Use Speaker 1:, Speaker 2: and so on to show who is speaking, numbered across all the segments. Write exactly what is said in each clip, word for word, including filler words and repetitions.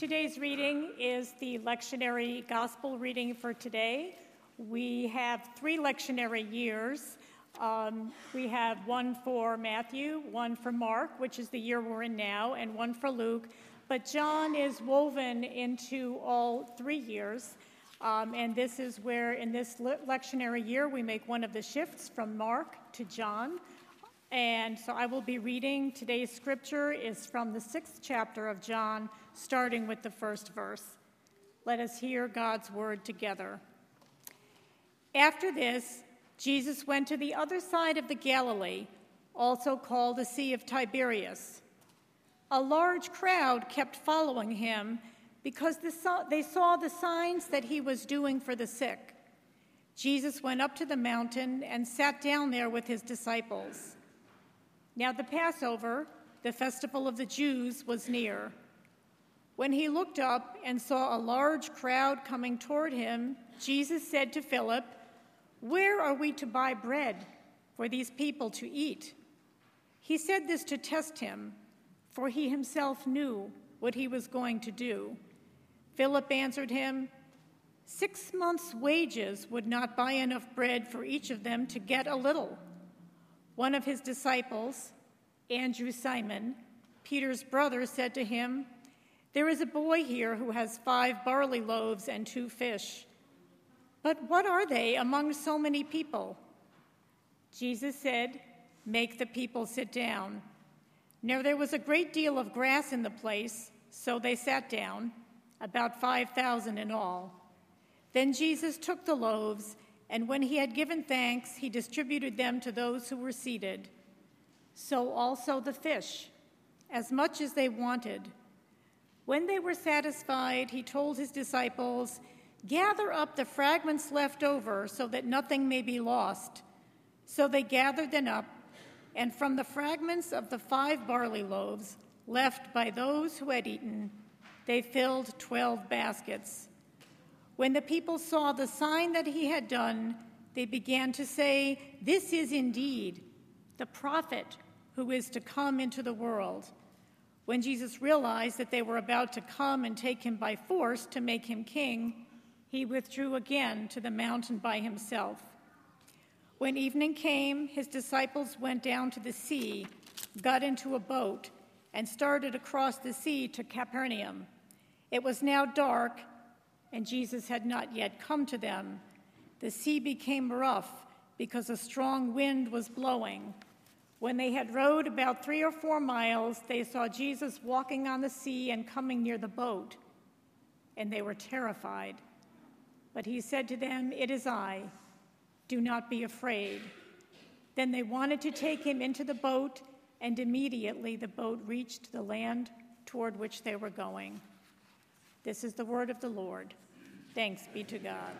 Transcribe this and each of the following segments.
Speaker 1: Today's reading is the lectionary gospel reading for today. We have three lectionary years. Um, we have one for Matthew, one for Mark, which is the year we're in now, and one for Luke. But John is woven into all three years. Um, and this is where, in this le- lectionary year, we make one of the shifts from Mark to John. And so I will be reading. Today's scripture is from the sixth chapter of John, starting with the first verse. Let us hear God's word together. After this, Jesus went to the other side of the Galilee, also called the Sea of Tiberias. A large crowd kept following him because they saw the signs that he was doing for the sick. Jesus went up to the mountain and sat down there with his disciples. Now the Passover, the festival of the Jews, was near. When he looked up and saw a large crowd coming toward him, Jesus said to Philip, "Where are we to buy bread for these people to eat?" He said this to test him, for he himself knew what he was going to do. Philip answered him, Six months' wages would not buy enough bread for each of them to get a little." One of his disciples, Andrew Simon, Peter's brother, said to him, "There is a boy here who has five barley loaves and two fish. But what are they among so many people?" Jesus said, "Make the people sit down." Now there was a great deal of grass in the place, so they sat down, about five thousand in all. Then Jesus took the loaves, and when he had given thanks, he distributed them to those who were seated. So also the fish, as much as they wanted. When they were satisfied, he told his disciples, "Gather up the fragments left over so that nothing may be lost." So they gathered them up, and from the fragments of the five barley loaves left by those who had eaten, they filled twelve baskets. When the people saw the sign that he had done, they began to say, "This is indeed the prophet who is to come into the world." When Jesus realized that they were about to come and take him by force to make him king, he withdrew again to the mountain by himself. When evening came, his disciples went down to the sea, got into a boat, and started across the sea to Capernaum. It was now dark, and Jesus had not yet come to them. The sea became rough because a strong wind was blowing. When they had rowed about three or four miles, they saw Jesus walking on the sea and coming near the boat, and they were terrified. But he said to them, "It is I. Do not be afraid." Then they wanted to take him into the boat, and immediately the boat reached the land toward which they were going. This is the word of the Lord. Thanks be to God.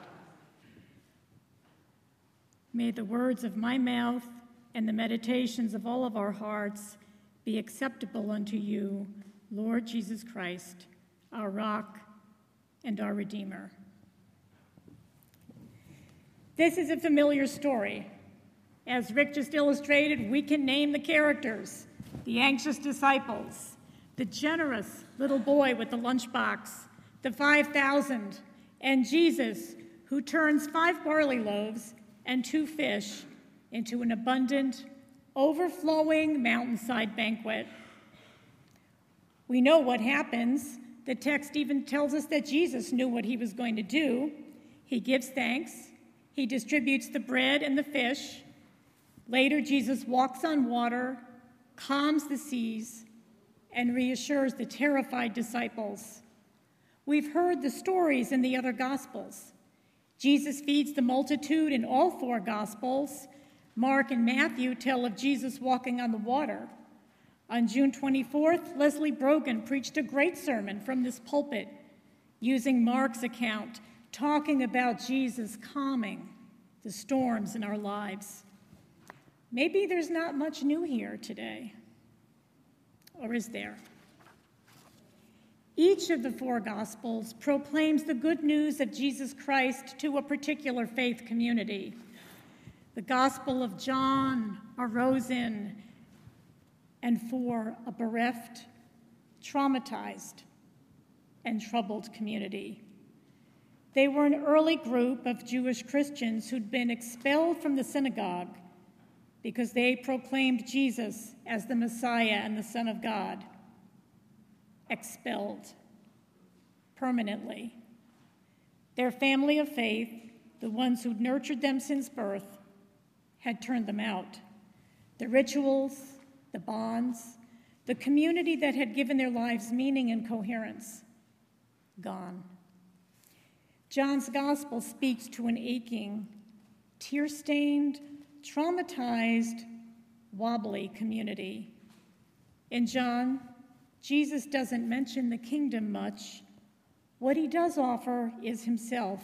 Speaker 1: May the words of my mouth and the meditations of all of our hearts be acceptable unto you, Lord Jesus Christ, our rock and our Redeemer. This is a familiar story. As Rick just illustrated, we can name the characters: the anxious disciples, the generous little boy with the lunchbox, the five thousand, and Jesus, who turns five barley loaves and two fish into an abundant, overflowing mountainside banquet. We know what happens. The text even tells us that Jesus knew what he was going to do. He gives thanks. He distributes the bread and the fish. Later, Jesus walks on water, calms the seas, and reassures the terrified disciples. We've heard the stories in the other Gospels. Jesus feeds the multitude in all four Gospels. Mark and Matthew tell of Jesus walking on the water. On June twenty-fourth, Leslie Brogan preached a great sermon from this pulpit, using Mark's account, talking about Jesus calming the storms in our lives. Maybe there's not much new here today. Or is there? Each of the four Gospels proclaims the good news of Jesus Christ to a particular faith community. The Gospel of John arose in and for a bereft, traumatized, and troubled community. They were an early group of Jewish Christians who'd been expelled from the synagogue because they proclaimed Jesus as the Messiah and the Son of God. Expelled permanently. Their family of faith, the ones who'd nurtured them since birth, had turned them out. The rituals, the bonds, the community that had given their lives meaning and coherence, gone. John's gospel speaks to an aching, tear-stained, traumatized, wobbly community. In John, Jesus doesn't mention the kingdom much. What he does offer is himself.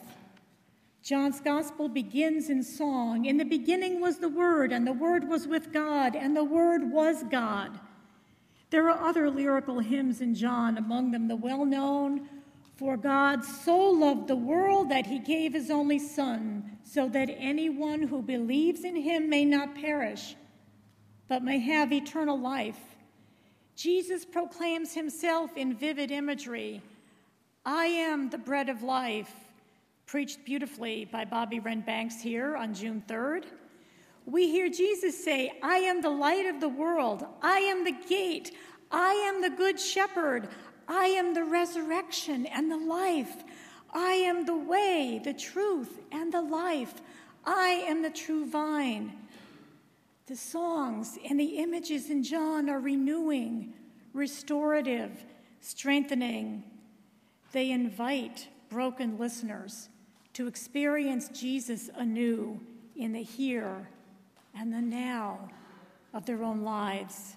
Speaker 1: John's gospel begins in song. In the beginning was the Word, and the Word was with God, and the Word was God. There are other lyrical hymns in John, among them the well-known, "For God so loved the world that he gave his only Son, so that anyone who believes in him may not perish, but may have eternal life." Jesus proclaims himself in vivid imagery. "I am the bread of life," preached beautifully by Bobby Wren Banks here on June third. We hear Jesus say, "I am the light of the world. I am the gate. I am the good shepherd. I am the resurrection and the life. I am the way, the truth, and the life. I am the true vine." The songs and the images in John are renewing, restorative, strengthening. They invite broken listeners to experience Jesus anew in the here and the now of their own lives.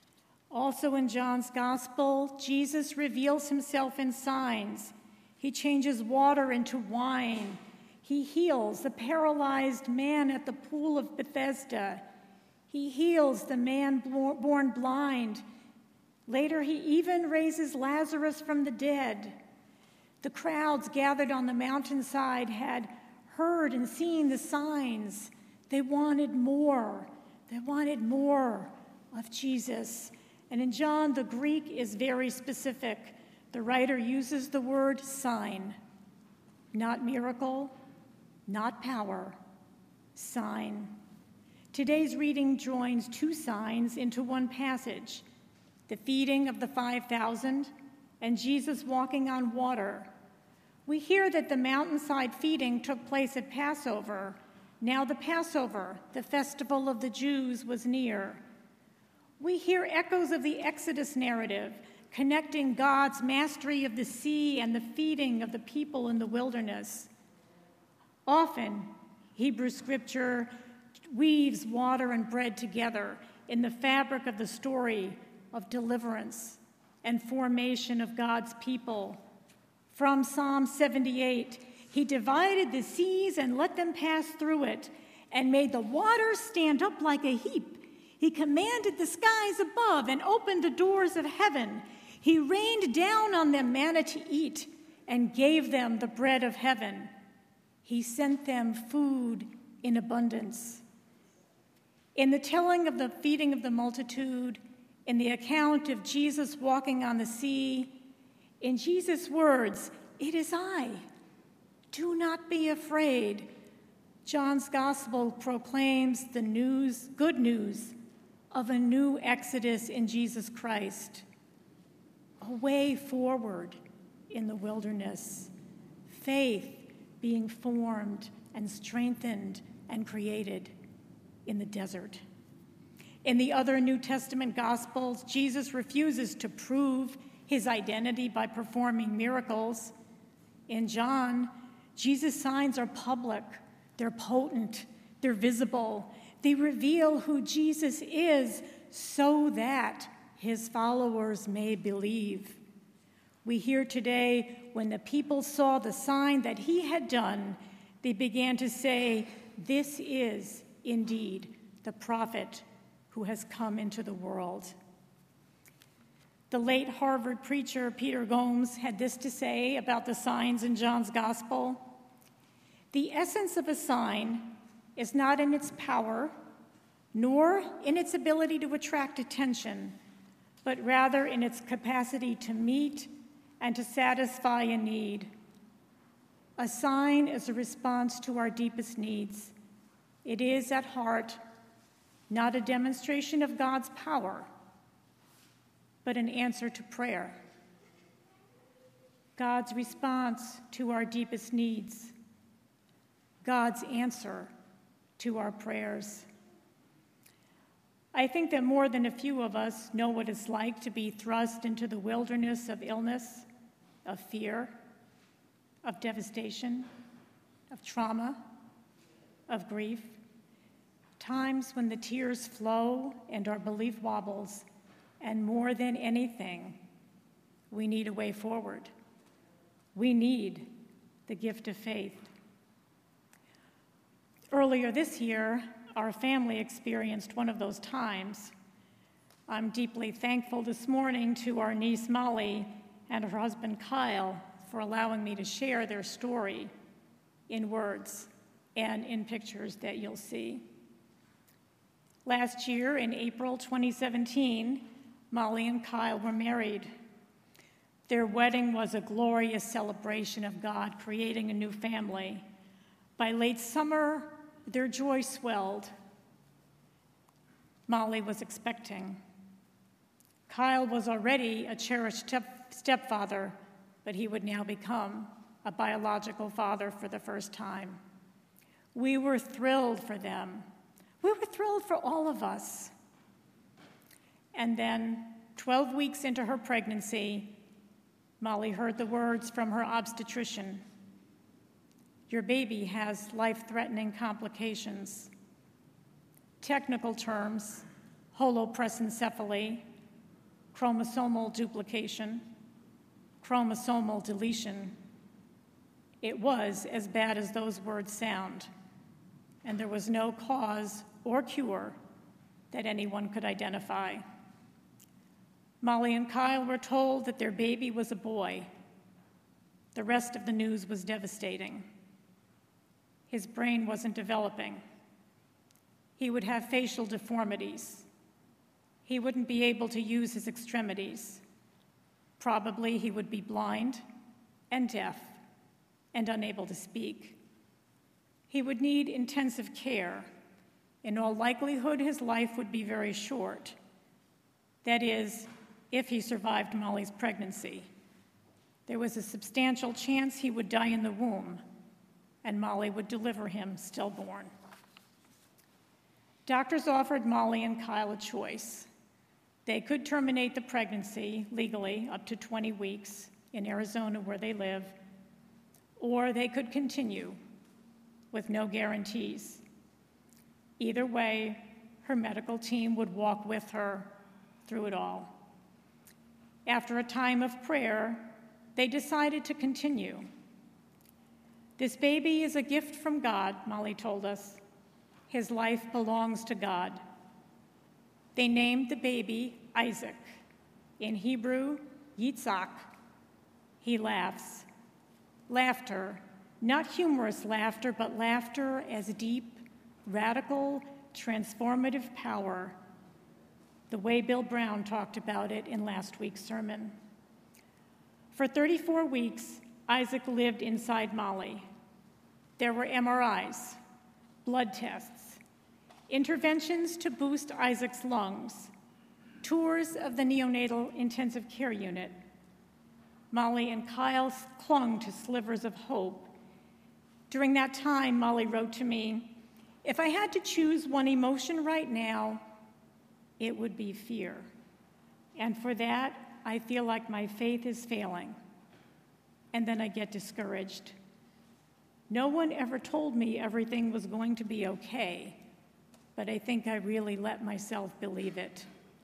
Speaker 1: Also in John's gospel, Jesus reveals himself in signs. He changes water into wine. He heals the paralyzed man at the pool of Bethesda. He heals the man born blind. Later, he even raises Lazarus from the dead. The crowds gathered on the mountainside had heard and seen the signs. They wanted more. They wanted more of Jesus. And in John, the Greek is very specific. The writer uses the word sign, not miracle, not power, sign. Today's reading joins two signs into one passage, the feeding of the five thousand and Jesus walking on water. We hear that the mountainside feeding took place at Passover. Now the Passover, the festival of the Jews, was near. We hear echoes of the Exodus narrative, connecting God's mastery of the sea and the feeding of the people in the wilderness. Often, Hebrew scripture weaves water and bread together in the fabric of the story of deliverance and formation of God's people. From Psalm seventy-eight, he divided the seas and let them pass through it, and made the waters stand up like a heap. He commanded the skies above and opened the doors of heaven. He rained down on them manna to eat and gave them the bread of heaven. He sent them food in abundance. In the telling of the feeding of the multitude, in the account of Jesus walking on the sea, in Jesus' words, "It is I. Do not be afraid." John's gospel proclaims the news, good news of a new exodus in Jesus Christ, a way forward in the wilderness, faith being formed and strengthened and created in the desert. In the other New Testament Gospels, Jesus refuses to prove his identity by performing miracles. In John, Jesus' signs are public, they're potent, they're visible. They reveal who Jesus is so that his followers may believe. We hear today, when the people saw the sign that he had done, they began to say, "This is indeed the prophet who has come into the world." The late Harvard preacher Peter Gomes had this to say about the signs in John's gospel: "The essence of a sign is not in its power, nor in its ability to attract attention, but rather in its capacity to meet and to satisfy a need. A sign is a response to our deepest needs. It is, at heart, not a demonstration of God's power, but an answer to prayer. God's response to our deepest needs. God's answer to our prayers. I think that more than a few of us know what it's like to be thrust into the wilderness of illness, of fear, of devastation, of trauma, of grief, times when the tears flow and our belief wobbles, and more than anything, we need a way forward. We need the gift of faith. Earlier this year, our family experienced one of those times. I'm deeply thankful this morning to our niece Molly and her husband Kyle for allowing me to share their story in words and in pictures that you'll see. Last year, in April twenty seventeen, Molly and Kyle were married. Their wedding was a glorious celebration of God creating a new family. By late summer, their joy swelled. Molly was expecting. Kyle was already a cherished step- stepfather, but he would now become a biological father for the first time. We were thrilled for them. We were thrilled for all of us. And then, twelve weeks into her pregnancy, Molly heard the words from her obstetrician. Your baby has life-threatening complications. Technical terms, holopresencephaly, chromosomal duplication, chromosomal deletion. It was as bad as those words sound, and there was no cause or cure that anyone could identify. Molly and Kyle were told that their baby was a boy. The rest of the news was devastating. His brain wasn't developing. He would have facial deformities. He wouldn't be able to use his extremities. Probably he would be blind and deaf and unable to speak. He would need intensive care. In all likelihood, his life would be very short. That is, if he survived Molly's pregnancy. There was a substantial chance he would die in the womb, and Molly would deliver him stillborn. Doctors offered Molly and Kyle a choice. They could terminate the pregnancy legally up to twenty weeks in Arizona where they live, or they could continue with no guarantees. Either way, her medical team would walk with her through it all. After a time of prayer, they decided to continue. This baby is a gift from God, Molly told us. His life belongs to God. They named the baby Isaac. In Hebrew, Yitzhak. He laughs. Laughter, not humorous laughter, but laughter as deep, radical, transformative power, the way Bill Brown talked about it in last week's sermon. For thirty-four weeks, Isaac lived inside Molly. There were M R Is, blood tests, interventions to boost Isaac's lungs, tours of the neonatal intensive care unit. Molly and Kyle clung to slivers of hope. During that time, Molly wrote to me, "If I had to choose one emotion right now, it would be fear. And for that, I feel like my faith is failing. And then I get discouraged. No one ever told me everything was going to be okay, but I think I really let myself believe it."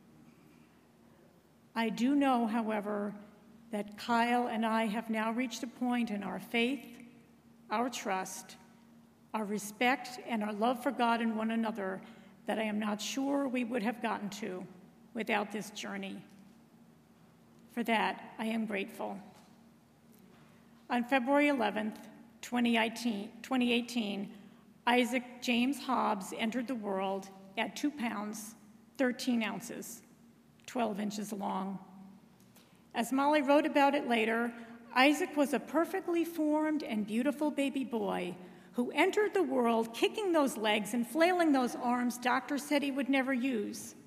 Speaker 1: I do know, however, that Kyle and I have now reached a point in our faith, our trust, our respect, and our love for God and one another that I am not sure we would have gotten to without this journey. For that, I am grateful. On February eleventh, twenty eighteen, Isaac James Hobbs entered the world at two pounds, thirteen ounces, twelve inches long. As Molly wrote about it later, Isaac was a perfectly formed and beautiful baby boy who entered the world kicking those legs and flailing those arms doctors said he would never use.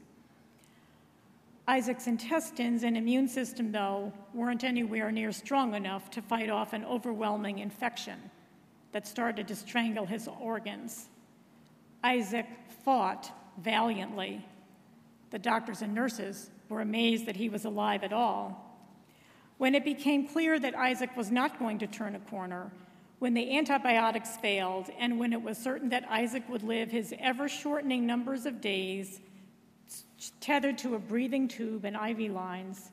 Speaker 1: Isaac's intestines and immune system, though, weren't anywhere near strong enough to fight off an overwhelming infection that started to strangle his organs. Isaac fought valiantly. The doctors and nurses were amazed that he was alive at all. When it became clear that Isaac was not going to turn a corner, when the antibiotics failed, and when it was certain that Isaac would live his ever-shortening numbers of days tethered to a breathing tube and I V lines,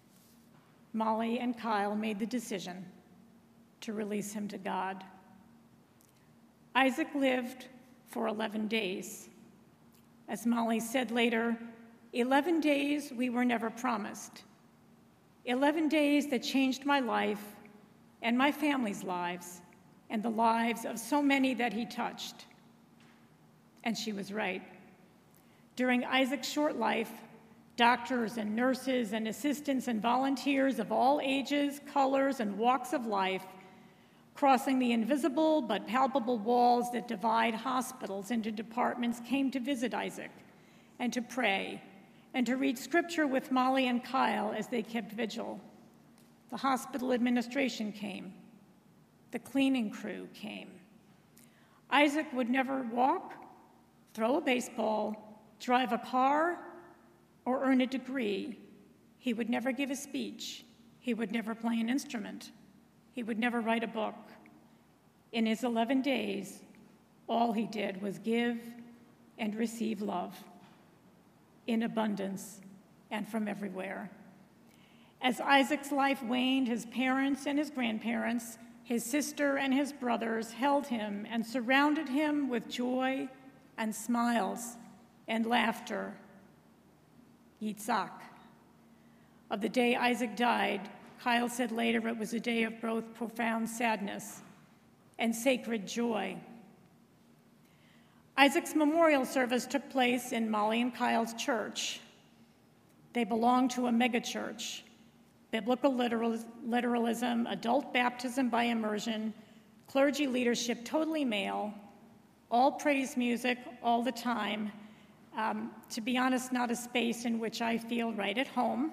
Speaker 1: Molly and Kyle made the decision to release him to God. Isaac lived for eleven days. As Molly said later, eleven days we were never promised. eleven days that changed my life and my family's lives and the lives of so many that he touched. And she was right. During Isaac's short life, doctors and nurses and assistants and volunteers of all ages, colors, and walks of life, crossing the invisible but palpable walls that divide hospitals into departments, came to visit Isaac and to pray and to read scripture with Molly and Kyle as they kept vigil. The hospital administration came. The cleaning crew came. Isaac would never walk, throw a baseball, drive a car, or earn a degree. He would never give a speech. He would never play an instrument. He would never write a book. In his eleven days, all he did was give and receive love in abundance and from everywhere. As Isaac's life waned, his parents and his grandparents, his sister and his brothers held him and surrounded him with joy and smiles and laughter. Yitzhak. Of the day Isaac died, Kyle said later it was a day of both profound sadness and sacred joy. Isaac's memorial service took place in Molly and Kyle's church. They belonged to a megachurch. Biblical literal, literalism, adult baptism by immersion, clergy leadership totally male, all praise music all the time. Um, to be honest, not a space in which I feel right at home.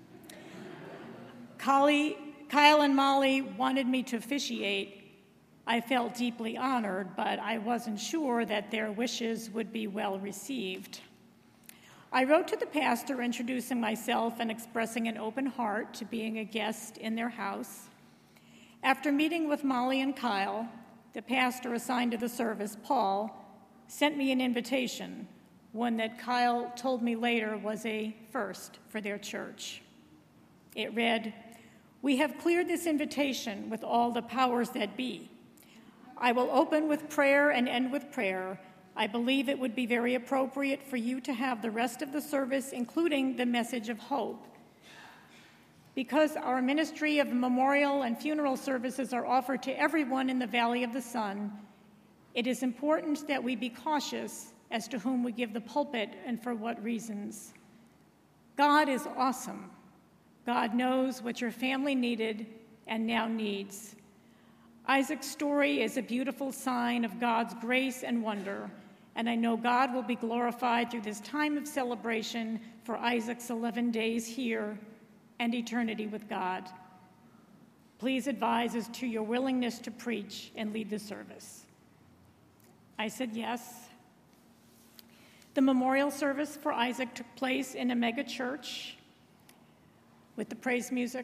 Speaker 1: Kyle, Kyle and Molly wanted me to officiate. I felt deeply honored, but I wasn't sure that their wishes would be well received. I wrote to the pastor introducing myself and expressing an open heart to being a guest in their house. After meeting with Molly and Kyle, the pastor assigned to the service, Paul, sent me an invitation, one that Kyle told me later was a first for their church. It read, "We have cleared this invitation with all the powers that be. I will open with prayer and end with prayer. I believe it would be very appropriate for you to have the rest of the service, including the message of hope. Because our ministry of memorial and funeral services are offered to everyone in the Valley of the Sun, it is important that we be cautious as to whom we give the pulpit and for what reasons. God is awesome. God knows what your family needed and now needs. Isaac's story is a beautiful sign of God's grace and wonder, and I know God will be glorified through this time of celebration for Isaac's eleven days here and eternity with God. Please advise as to your willingness to preach and lead the service." I said yes. The memorial service for Isaac took place in a mega church with the praise music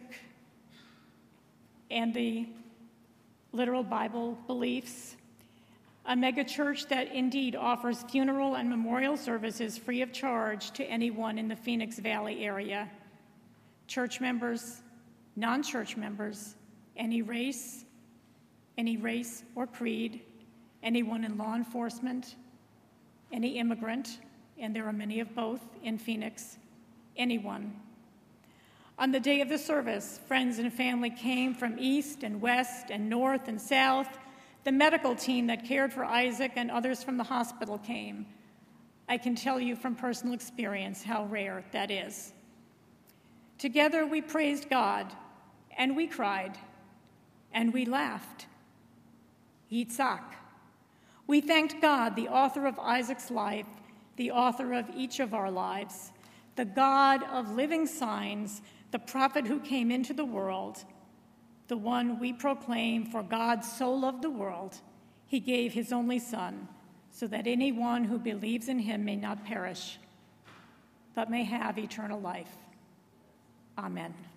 Speaker 1: and the literal Bible beliefs, a mega church that indeed offers funeral and memorial services free of charge to anyone in the Phoenix Valley area. Church members, non-church members, any race, any race or creed, anyone in law enforcement, any immigrant, and there are many of both in Phoenix, anyone. On the day of the service, friends and family came from east and west and north and south. The medical team that cared for Isaac and others from the hospital came. I can tell you from personal experience how rare that is. Together we praised God, and we cried, and we laughed. Yitzhak. We thanked God, the author of Isaac's life, the author of each of our lives, the God of living signs, the prophet who came into the world, the one we proclaim, for God so loved the world, he gave his only Son, so that anyone who believes in him may not perish, but may have eternal life. Amen.